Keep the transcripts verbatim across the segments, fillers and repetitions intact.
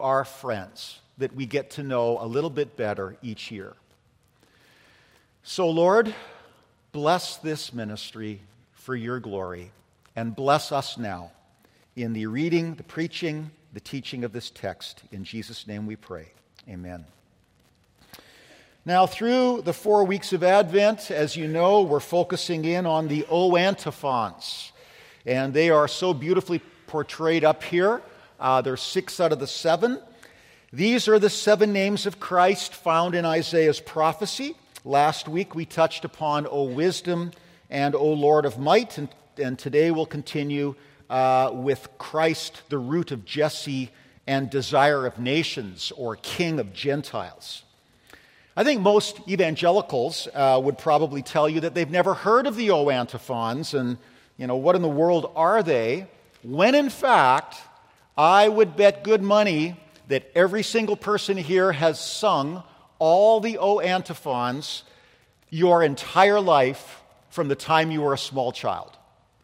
our friends that we get to know a little bit better each year. So, Lord, bless this ministry for your glory, and bless us now in the reading, the preaching, the teaching of this text. In Jesus' name we pray. Amen. Now, through the four weeks of Advent, as you know, we're focusing in on the O antiphons, and they are so beautifully portrayed up here. Uh, there's six out of the seven. These are the seven names of Christ found in Isaiah's prophecy. Last week we touched upon O wisdom and O Lord of might, and, and today we'll continue uh, with Christ, the root of Jesse and desire of nations, or King of Gentiles. I think most evangelicals uh, would probably tell you that they've never heard of the O antiphons, and, you know, what in the world are they? When in fact, I would bet good money that every single person here has sung all the O antiphons your entire life from the time you were a small child.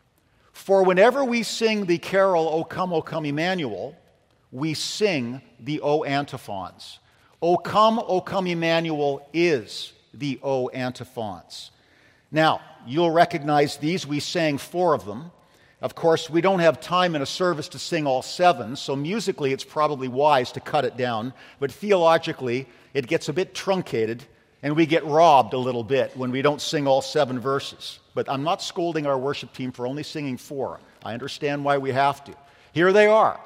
For whenever we sing the carol, O come, O come, Emmanuel, we sing the O antiphons. O come, O come, Emmanuel is the O antiphons. Now, you'll recognize these. We sang four of them. Of course, we don't have time in a service to sing all seven, so musically it's probably wise to cut it down. But theologically, it gets a bit truncated, and we get robbed a little bit when we don't sing all seven verses. But I'm not scolding our worship team for only singing four. I understand why we have to. Here they are.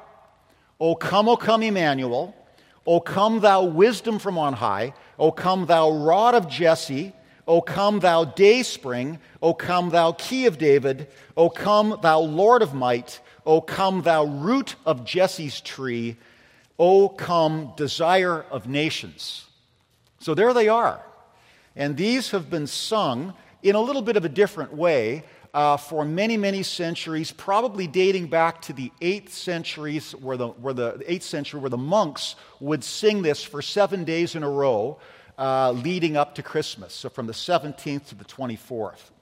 O come, O come, Emmanuel. O come, thou wisdom from on high. O come, thou rod of Jesse. O come, thou dayspring. O come, thou key of David. O come, thou Lord of might. O come, thou root of Jesse's tree. O come, desire of nations. So there they are. And these have been sung in a little bit of a different way uh, for many, many centuries, probably dating back to the eighth centuries, where the where the eighth century, where the monks would sing this for seven days in a row, uh, leading up to Christmas. So from the seventeenth to the twenty-fourth.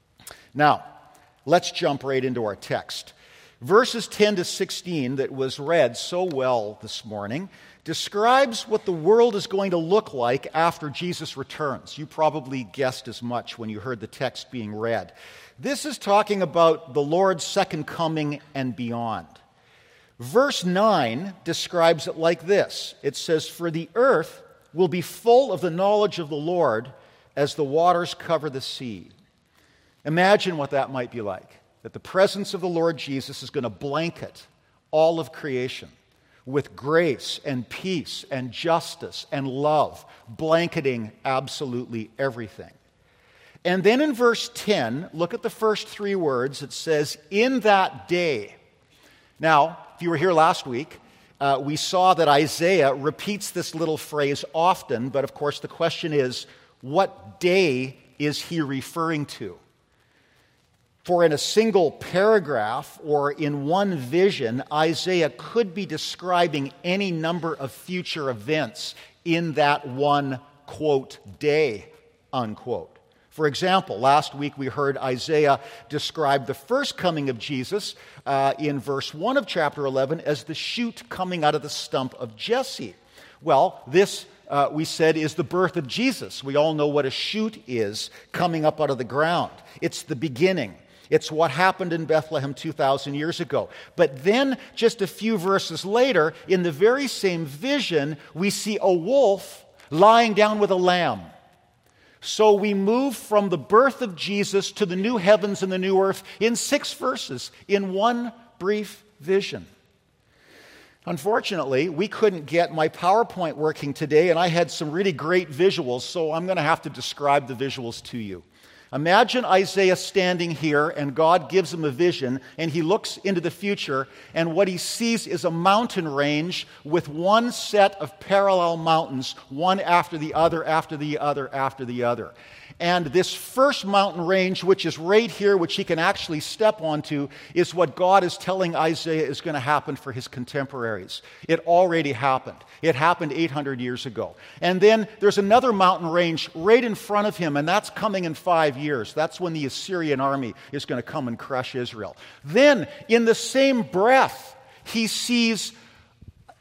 Now, let's jump right into our text. Verses ten to sixteen that was read so well this morning describes what the world is going to look like after Jesus returns. You probably guessed as much when you heard the text being read. This is talking about the Lord's second coming and beyond. Verse nine describes it like this. It says, "For the earth will be full of the knowledge of the Lord as the waters cover the sea." Imagine what that might be like, that the presence of the Lord Jesus is going to blanket all of creation with grace and peace and justice and love, blanketing absolutely everything. And then in verse ten, look at the first three words. It says, "in that day." Now, if you were here last week, uh, we saw that Isaiah repeats this little phrase often, but of course the question is, what day is he referring to? For in a single paragraph or in one vision, Isaiah could be describing any number of future events in that one, quote, day, unquote. For example, last week we heard Isaiah describe the first coming of Jesus uh, in verse one of chapter eleven as the shoot coming out of the stump of Jesse. Well, this, uh, we said, is the birth of Jesus. We all know what a shoot is coming up out of the ground. It's the beginning. It's what happened in Bethlehem two thousand years ago. But then, just a few verses later, in the very same vision, we see a wolf lying down with a lamb. So we move from the birth of Jesus to the new heavens and the new earth in six verses, in one brief vision. Unfortunately, we couldn't get my PowerPoint working today, and I had some really great visuals, so I'm going to have to describe the visuals to you. Imagine Isaiah standing here, and God gives him a vision, and he looks into the future, and what he sees is a mountain range with one set of parallel mountains, one after the other, after the other, after the other. And this first mountain range, which is right here, which he can actually step onto, is what God is telling Isaiah is going to happen for his contemporaries. It already happened. It happened eight hundred years ago. And then there's another mountain range right in front of him, and that's coming in five years. That's when the Assyrian army is going to come and crush Israel. Then, in the same breath, he sees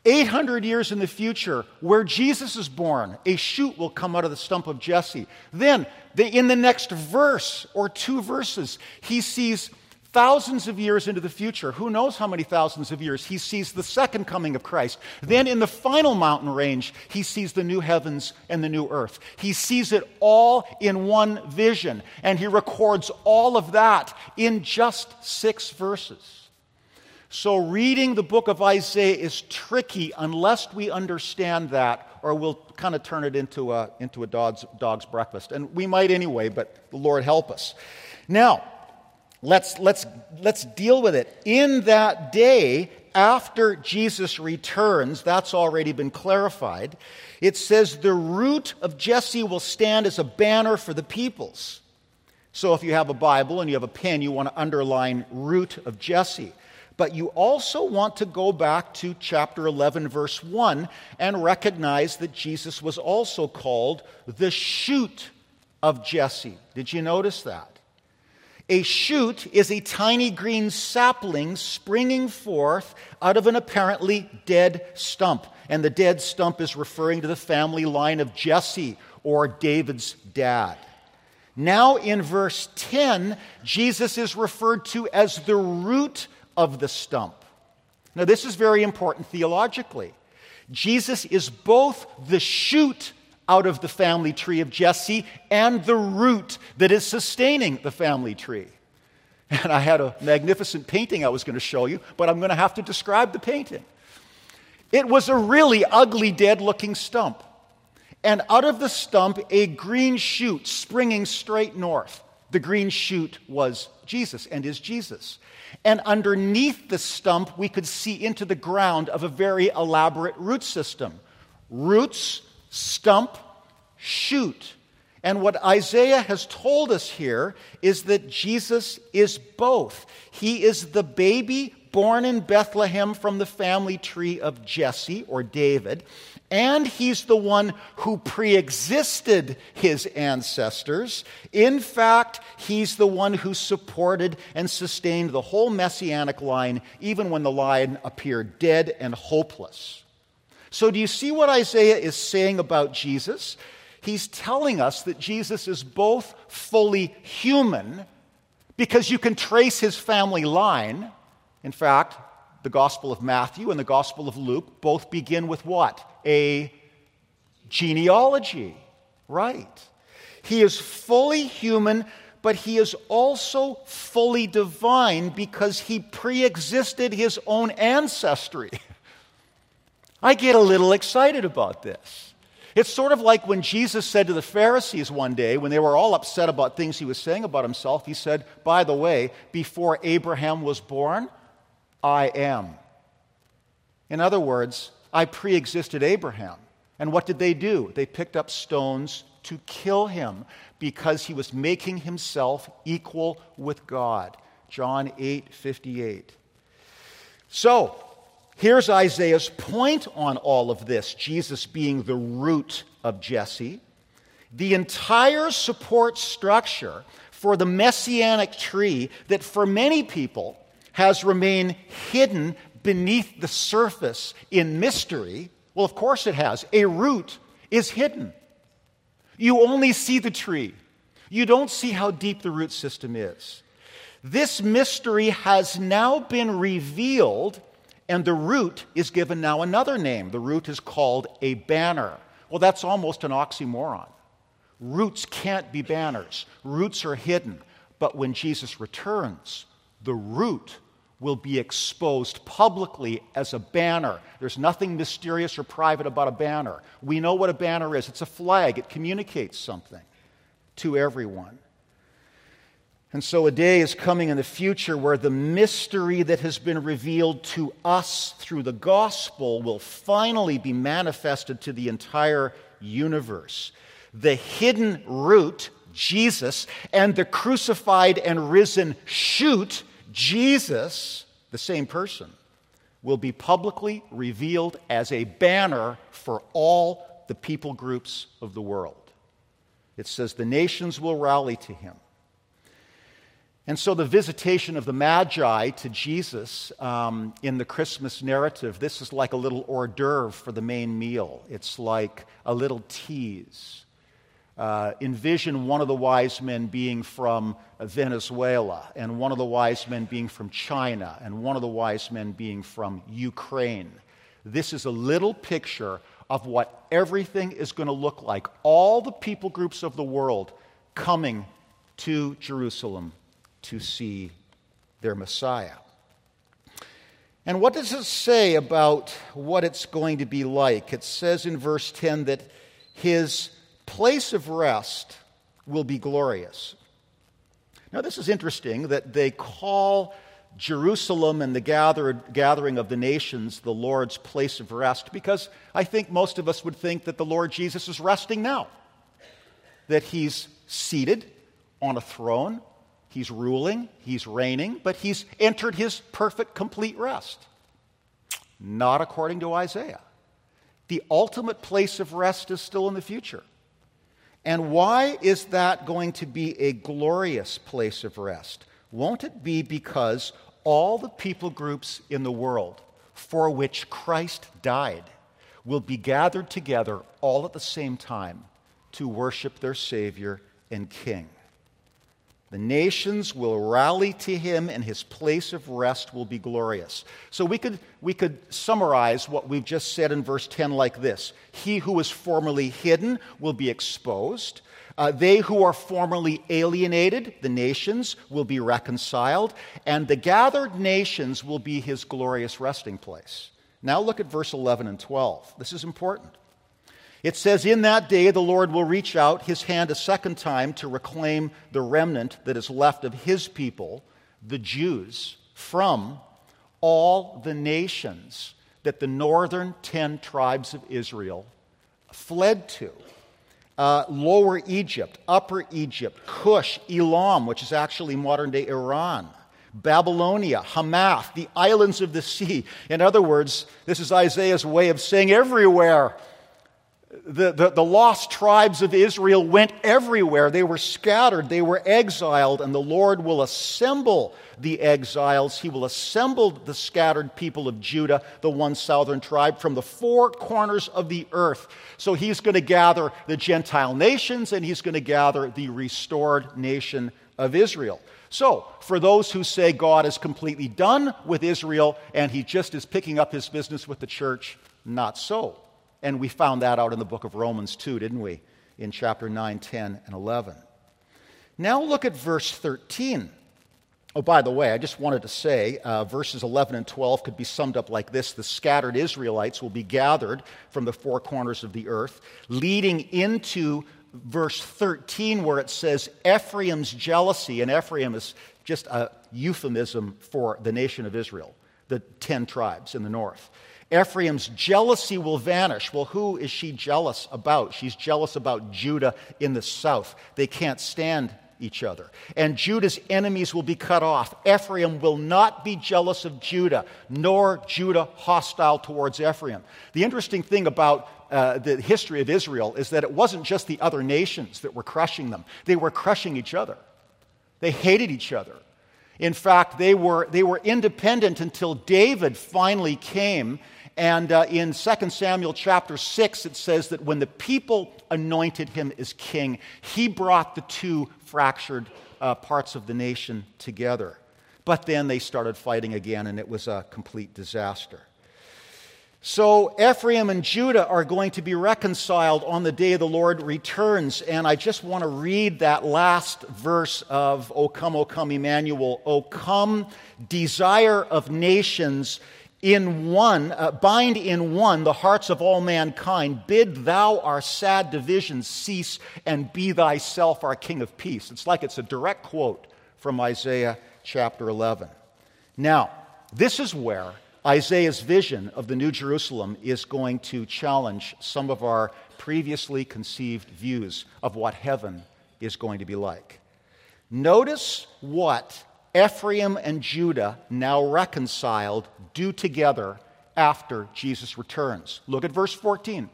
eight hundred years in the future, where Jesus is born, a shoot will come out of the stump of Jesse. Then, the, in the next verse or two verses, he sees thousands of years into the future. Who knows how many thousands of years? He sees the second coming of Christ. Then in the final mountain range, he sees the new heavens and the new earth. He sees it all in one vision, and he records all of that in just six verses. So reading the book of Isaiah is tricky unless we understand that, or we'll kind of turn it into a, into a dog's, dog's breakfast. And we might anyway, but the Lord help us. Now, Let's, let's, let's deal with it. In that day, after Jesus returns, that's already been clarified, it says the root of Jesse will stand as a banner for the peoples. So if you have a Bible and you have a pen, you want to underline root of Jesse. But you also want to go back to chapter eleven, verse one, and recognize that Jesus was also called the shoot of Jesse. Did you notice that? A shoot is a tiny green sapling springing forth out of an apparently dead stump. And the dead stump is referring to the family line of Jesse, or David's dad. Now in verse ten, Jesus is referred to as the root of the stump. Now this is very important theologically. Jesus is both the shoot out of the family tree of Jesse and the root that is sustaining the family tree. And I had a magnificent painting I was going to show you, but I'm going to have to describe the painting. It was a really ugly, dead-looking stump. And out of the stump, a green shoot springing straight north. The green shoot was Jesus and is Jesus. And underneath the stump, we could see into the ground of a very elaborate root system. Roots, stump, shoot. And what Isaiah has told us here is that Jesus is both. He is the baby born in Bethlehem from the family tree of Jesse or David, and he's the one who pre-existed his ancestors. In fact, he's the one who supported and sustained the whole messianic line, even when the line appeared dead and hopeless. So do you see what Isaiah is saying about Jesus? He's telling us that Jesus is both fully human, because you can trace his family line. In fact, the Gospel of Matthew and the Gospel of Luke both begin with what? A genealogy, right? He is fully human, but he is also fully divine because he pre-existed his own ancestry. I get a little excited about this. It's sort of like when Jesus said to the Pharisees one day, when they were all upset about things he was saying about himself, he said, by the way, before Abraham was born, I am. In other words, I pre-existed Abraham. And what did they do? They picked up stones to kill him because he was making himself equal with God. John eight fifty-eight. So, here's Isaiah's point on all of this, Jesus being the root of Jesse. The entire support structure for the messianic tree that for many people has remained hidden beneath the surface in mystery. Well, of course it has. A root is hidden. You only see the tree. You don't see how deep the root system is. This mystery has now been revealed, and the root is given now another name. The root is called a banner. Well, that's almost an oxymoron. Roots can't be banners. Roots are hidden. But when Jesus returns, the root will be exposed publicly as a banner. There's nothing mysterious or private about a banner. We know what a banner is. It's a flag. It communicates something to everyone. And so a day is coming in the future where the mystery that has been revealed to us through the gospel will finally be manifested to the entire universe. The hidden root, Jesus, and the crucified and risen shoot, Jesus, the same person, will be publicly revealed as a banner for all the people groups of the world. It says the nations will rally to him. And so the visitation of the Magi to Jesus um, in the Christmas narrative, this is like a little hors d'oeuvre for the main meal. It's like a little tease. Uh, envision one of the wise men being from Venezuela, and one of the wise men being from China, and one of the wise men being from Ukraine. This is a little picture of what everything is going to look like. All the people groups of the world coming to Jerusalem to see their Messiah. And what does it say about what it's going to be like? It says in verse ten that his place of rest will be glorious. Now, this is interesting that they call Jerusalem and the gather, gathering of the nations the Lord's place of rest, because I think most of us would think that the Lord Jesus is resting now, that he's seated on a throne, he's ruling, he's reigning, but he's entered his perfect, complete rest. Not according to Isaiah. The ultimate place of rest is still in the future. And why is that going to be a glorious place of rest? Won't it be because all the people groups in the world for which Christ died will be gathered together all at the same time to worship their Savior and King? The nations will rally to him, and his place of rest will be glorious. So we could, we could summarize what we've just said in verse ten like this. He who was formerly hidden will be exposed. Uh, they who are formerly alienated, the nations, will be reconciled. And the gathered nations will be his glorious resting place. Now look at verse eleven and twelve. This is important. It says, in that day the Lord will reach out his hand a second time to reclaim the remnant that is left of his people, the Jews, from all the nations that the northern ten tribes of Israel fled to. Uh, Lower Egypt, Upper Egypt, Cush, Elam, which is actually modern-day Iran, Babylonia, Hamath, the islands of the sea. In other words, this is Isaiah's way of saying everywhere. The, the, the lost tribes of Israel went everywhere. They were scattered. They were exiled. And the Lord will assemble the exiles. He will assemble the scattered people of Judah, the one southern tribe, from the four corners of the earth. So he's going to gather the Gentile nations, and he's going to gather the restored nation of Israel. So, for those who say God is completely done with Israel and he just is picking up his business with the church, not so. And we found that out in the book of Romans too, didn't we? In chapter nine, ten, and eleven. Now look at verse thirteen. Oh, by the way, I just wanted to say, uh, verses eleven and twelve could be summed up like this. The scattered Israelites will be gathered from the four corners of the earth, leading into verse thirteen where it says Ephraim's jealousy, and Ephraim is just a euphemism for the nation of Israel, the ten tribes in the north. Ephraim's jealousy will vanish. Well, who is she jealous about? She's jealous about Judah in the south. They can't stand each other. And Judah's enemies will be cut off. Ephraim will not be jealous of Judah, nor Judah hostile towards Ephraim. The interesting thing about uh, the history of Israel is that it wasn't just the other nations that were crushing them. They were crushing each other. They hated each other. In fact, they were, they were independent until David finally came. And uh, in Second Samuel chapter six, it says that when the people anointed him as king, he brought the two fractured uh, parts of the nation together. But then they started fighting again, and it was a complete disaster. So Ephraim and Judah are going to be reconciled on the day the Lord returns. And I just want to read that last verse of O come, O come, Emmanuel. O come, desire of nations, in one, uh, bind in one the hearts of all mankind. Bid thou our sad divisions cease, and be thyself our King of peace. It's like it's a direct quote from Isaiah chapter eleven. Now, this is where Isaiah's vision of the New Jerusalem is going to challenge some of our previously conceived views of what heaven is going to be like. Notice what Ephraim and Judah, now reconciled, do together after Jesus returns. Look at verse fourteen.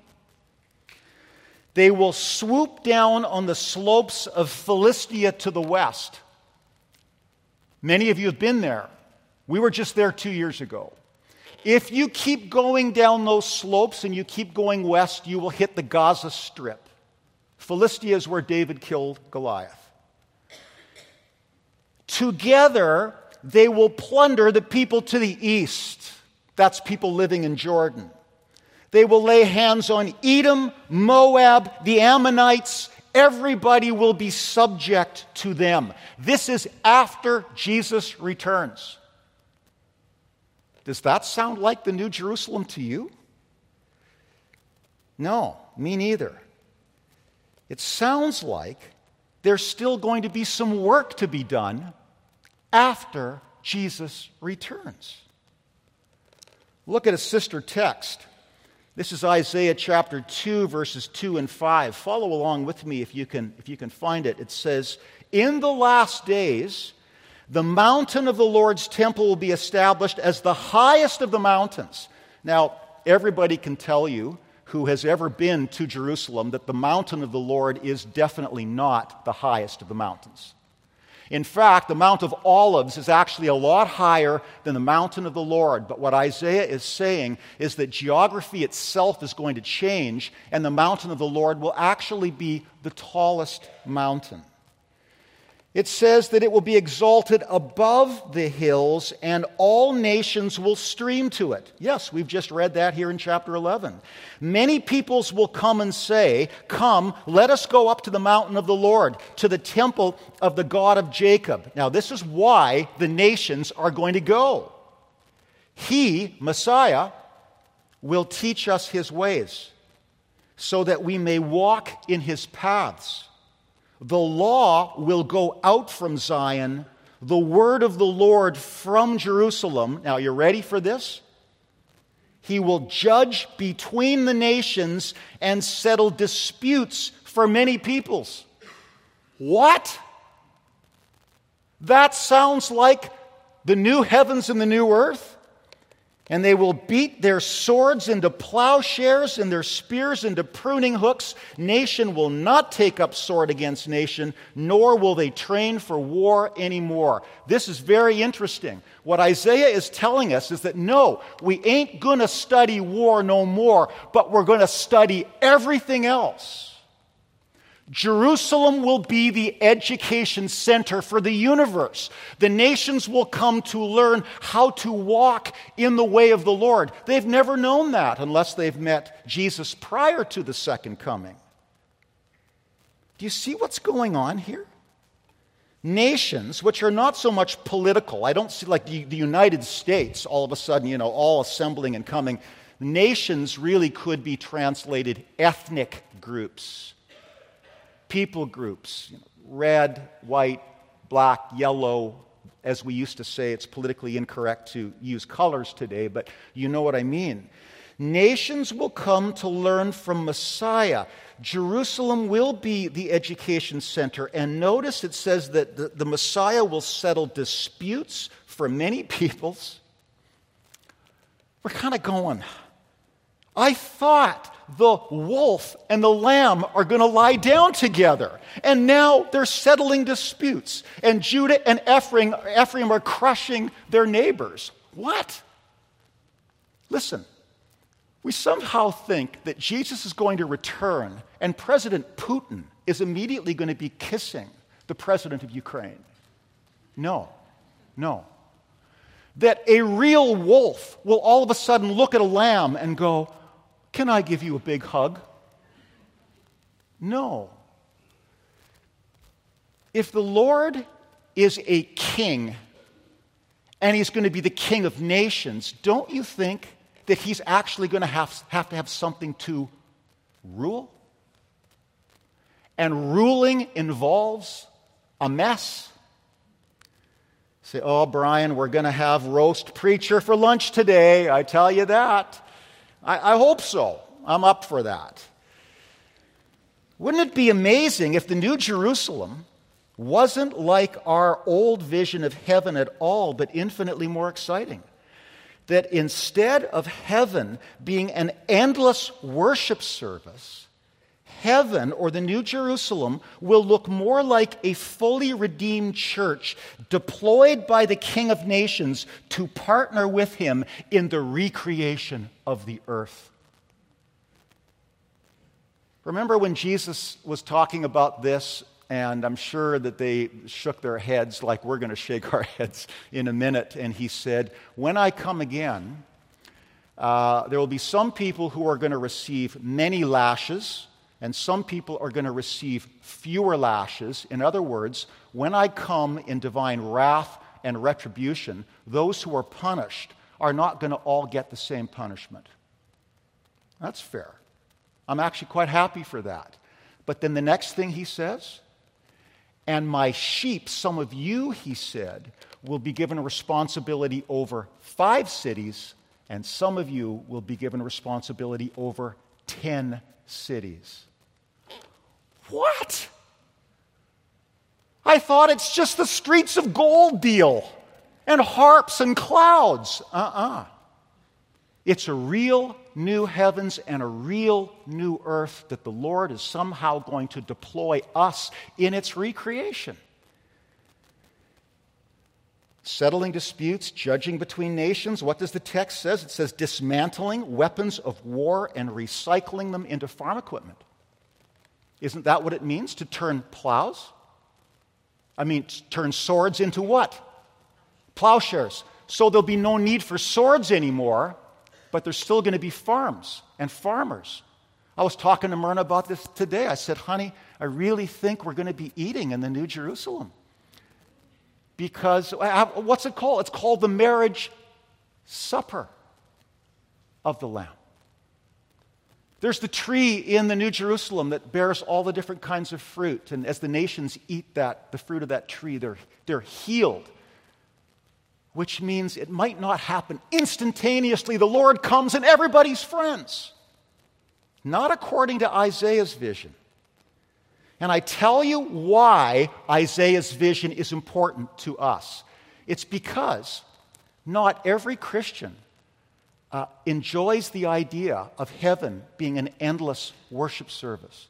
They will swoop down on the slopes of Philistia to the west. Many of you have been there. We were just there two years ago. If you keep going down those slopes and you keep going west, you will hit the Gaza Strip. Philistia is where David killed Goliath. Together, they will plunder the people to the east. That's people living in Jordan. They will lay hands on Edom, Moab, the Ammonites. Everybody will be subject to them. This is after Jesus returns. Does that sound like the New Jerusalem to you? No, me neither. It sounds like there's still going to be some work to be done after Jesus returns. Look at a sister text. This is Isaiah chapter two, verses two and five. Follow along with me if you can, if you can find it. It says, "In the last days, the mountain of the Lord's temple will be established as the highest of the mountains." Now, everybody can tell you who has ever been to Jerusalem that the mountain of the Lord is definitely not the highest of the mountains. In fact, the Mount of Olives is actually a lot higher than the mountain of the Lord. But what Isaiah is saying is that geography itself is going to change, and the mountain of the Lord will actually be the tallest mountain. It says that it will be exalted above the hills, and all nations will stream to it. Yes, we've just read that here in chapter eleven. Many peoples will come and say, "Come, let us go up to the mountain of the Lord, to the temple of the God of Jacob." Now, this is why the nations are going to go. He, Messiah, will teach us his ways, so that we may walk in his paths. The law will go out from Zion, the word of the Lord from Jerusalem. Now, you're ready for this? He will judge between the nations and settle disputes for many peoples. What? That sounds like the new heavens and the new earth? And they will beat their swords into plowshares and their spears into pruning hooks. Nation will not take up sword against nation, nor will they train for war anymore. This is very interesting. What Isaiah is telling us is that no, we ain't going to study war no more, but we're going to study everything else. Jerusalem will be the education center for the universe. The nations will come to learn how to walk in the way of the Lord. They've never known that unless they've met Jesus prior to the second coming. Do you see what's going on here? Nations, which are not so much political, I don't see like the, the United States all of a sudden, you know, all assembling and coming. Nations really could be translated ethnic groups. People groups, you know, red, white, black, yellow. As we used to say, it's politically incorrect to use colors today, but you know what I mean. Nations will come to learn from Messiah. Jerusalem will be the education center. And notice it says that the, the Messiah will settle disputes for many peoples. We're kind of going, I thought the wolf and the lamb are going to lie down together. And now they're settling disputes. And Judah and Ephraim, Ephraim are crushing their neighbors. What? Listen, we somehow think that Jesus is going to return and President Putin is immediately going to be kissing the president of Ukraine. No, no. That a real wolf will all of a sudden look at a lamb and go, "Can I give you a big hug?" No. If the Lord is a king, and he's going to be the king of nations, don't you think that he's actually going to have, have to have something to rule? And ruling involves a mess. Say, "Oh, Brian, we're going to have roast preacher for lunch today. I tell you that." I, I hope so. I'm up for that. Wouldn't it be amazing if the New Jerusalem wasn't like our old vision of heaven at all, but infinitely more exciting? That instead of heaven being an endless worship service, heaven, or the New Jerusalem, will look more like a fully redeemed church deployed by the King of Nations to partner with him in the recreation of the earth. Remember when Jesus was talking about this, and I'm sure that they shook their heads like we're going to shake our heads in a minute, and he said, when I come again, uh, there will be some people who are going to receive many lashes, and some people are going to receive fewer lashes. In other words, when I come in divine wrath and retribution, those who are punished are not going to all get the same punishment. That's fair. I'm actually quite happy for that. But then the next thing he says, and my sheep, some of you, he said, will be given responsibility over five cities, and some of you will be given responsibility over ten cities. What? I thought it's just the streets of gold deal and harps and clouds. Uh-uh. It's a real new heavens and a real new earth that the Lord is somehow going to deploy us in its recreation. Settling disputes, judging between nations. What does the text say? It says dismantling weapons of war and recycling them into farm equipment. Isn't that what it means to turn plows? I mean, turn swords into what? Plowshares. So there'll be no need for swords anymore, but there's still going to be farms and farmers. I was talking to Myrna about this today. I said, honey, I really think we're going to be eating in the New Jerusalem. Because, what's it called? It's called the marriage supper of the Lamb. There's the tree in the New Jerusalem that bears all the different kinds of fruit. And as the nations eat that, the fruit of that tree, they're, they're healed. Which means it might not happen instantaneously. The Lord comes and everybody's friends. Not according to Isaiah's vision. And I tell you why Isaiah's vision is important to us. It's because not every Christian uh, enjoys the idea of heaven being an endless worship service.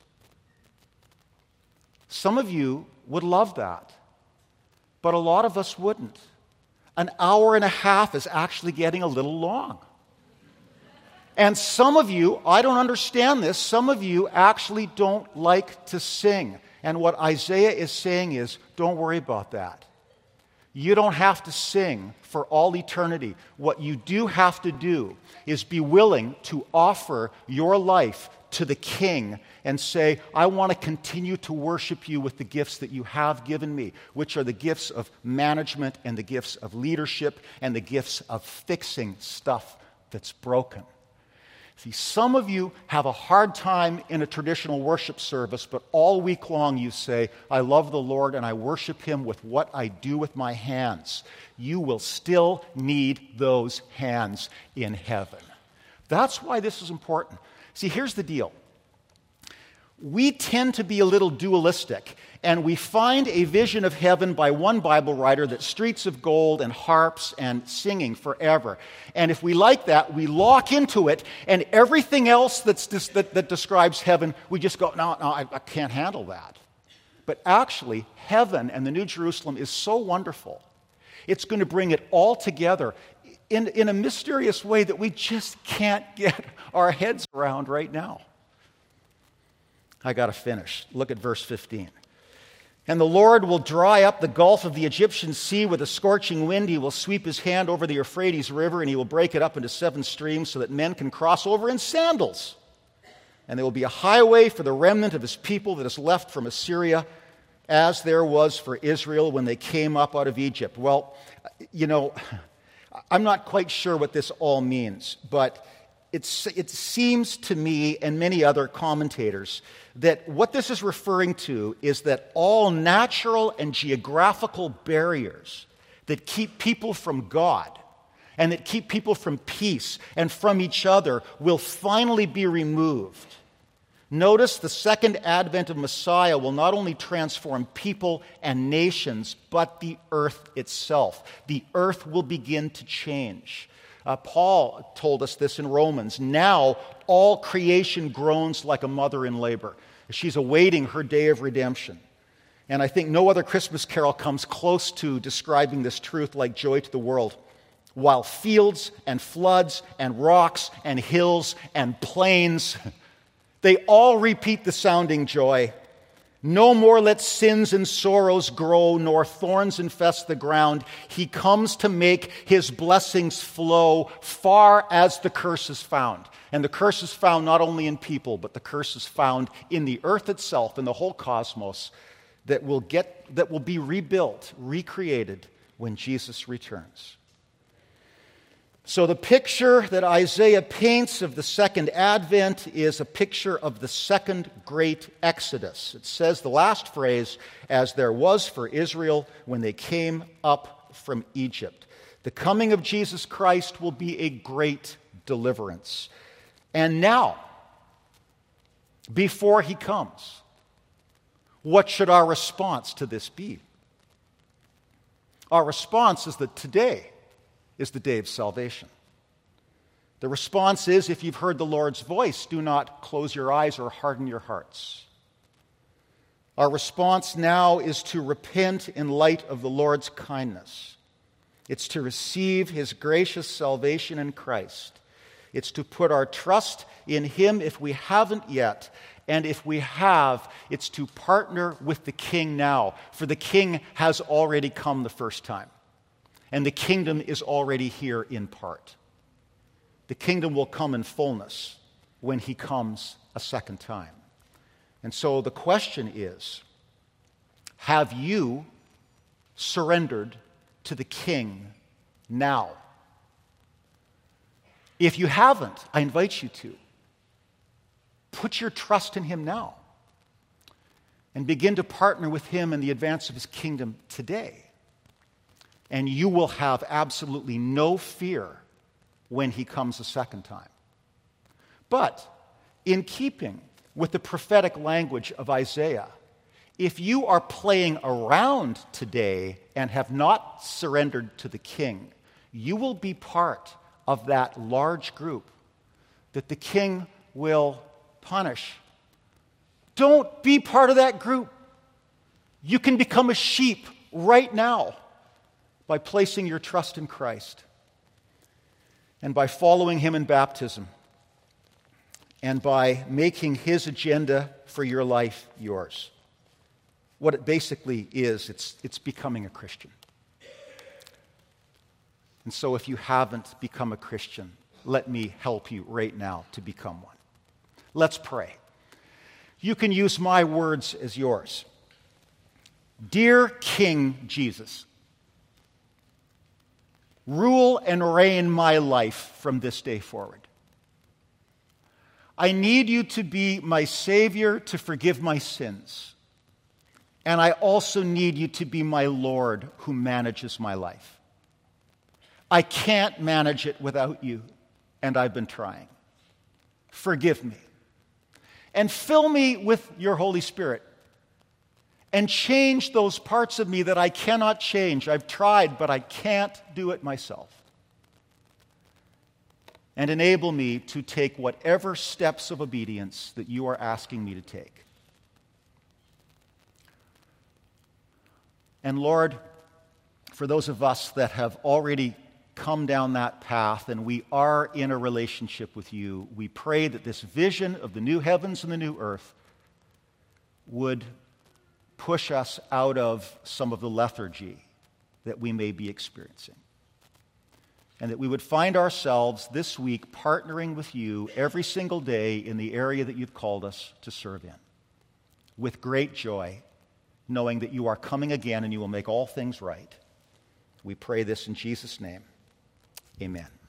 Some of you would love that, but a lot of us wouldn't. An hour and a half is actually getting a little long. And some of you, I don't understand this, some of you actually don't like to sing. And what Isaiah is saying is, don't worry about that. You don't have to sing for all eternity. What you do have to do is be willing to offer your life to the King and say, I want to continue to worship you with the gifts that you have given me, which are the gifts of management and the gifts of leadership and the gifts of fixing stuff that's broken. See, some of you have a hard time in a traditional worship service, but all week long you say, I love the Lord and I worship Him with what I do with my hands. You will still need those hands in heaven. That's why this is important. See, here's the deal. We tend to be a little dualistic, and we find a vision of heaven by one Bible writer that streets of gold and harps and singing forever. And if we like that, we lock into it, and everything else that's that, that describes heaven, we just go, no, no, I, I can't handle that. But actually, heaven and the New Jerusalem is so wonderful. It's going to bring it all together in, in a mysterious way that we just can't get our heads around right now. I got to finish. Look at verse fifteen. And the Lord will dry up the gulf of the Egyptian sea with a scorching wind. He will sweep his hand over the Euphrates River, and he will break it up into seven streams so that men can cross over in sandals. And there will be a highway for the remnant of his people that is left from Assyria, as there was for Israel when they came up out of Egypt. Well, you know, I'm not quite sure what this all means, but it's, it seems to me and many other commentators that what this is referring to is that all natural and geographical barriers that keep people from God and that keep people from peace and from each other will finally be removed. Notice the second advent of Messiah will not only transform people and nations, but the earth itself. The earth will begin to change. Uh, Paul told us this in Romans. Now all creation groans like a mother in labor. She's awaiting her day of redemption. And I think no other Christmas carol comes close to describing this truth like Joy to the World. While fields and floods and rocks and hills and plains, they all repeat the sounding joy. No more let sins and sorrows grow, nor thorns infest the ground. He comes to make his blessings flow far as the curse is found. And the curse is found not only in people, but the curse is found in the earth itself, in the whole cosmos, that will get that will be rebuilt, recreated when Jesus returns. So the picture that Isaiah paints of the second advent is a picture of the second great Exodus. It says the last phrase, as there was for Israel when they came up from Egypt. The coming of Jesus Christ will be a great deliverance. And now, before he comes, what should our response to this be? Our response is that today is the day of salvation. The response is, if you've heard the Lord's voice, do not close your eyes or harden your hearts. Our response now is to repent in light of the Lord's kindness. It's to receive his gracious salvation in Christ. It's to put our trust in him if we haven't yet. And if we have, it's to partner with the King now. For the King has already come the first time. And the kingdom is already here in part. The kingdom will come in fullness when he comes a second time. And so the question is, have you surrendered to the King now? If you haven't, I invite you to. Put your trust in him now. And begin to partner with him in the advance of his kingdom today. And you will have absolutely no fear when he comes a second time. But in keeping with the prophetic language of Isaiah, if you are playing around today and have not surrendered to the King, you will be part of that large group that the King will punish. Don't be part of that group. You can become a sheep right now by placing your trust in Christ and by following him in baptism and by making his agenda for your life yours. What it basically is, it's, it's becoming a Christian. And so if you haven't become a Christian, let me help you right now to become one. Let's pray. You can use my words as yours. Dear King Jesus, rule and reign my life from this day forward. I need you to be my Savior to forgive my sins. And I also need you to be my Lord who manages my life. I can't manage it without you, and I've been trying. Forgive me. And fill me with your Holy Spirit. And change those parts of me that I cannot change. I've tried, but I can't do it myself. And enable me to take whatever steps of obedience that you are asking me to take. And Lord, for those of us that have already come down that path and we are in a relationship with you, we pray that this vision of the new heavens and the new earth would push us out of some of the lethargy that we may be experiencing. And that we would find ourselves this week partnering with you every single day in the area that you've called us to serve in. With great joy, knowing that you are coming again and you will make all things right. We pray this in Jesus' name. Amen.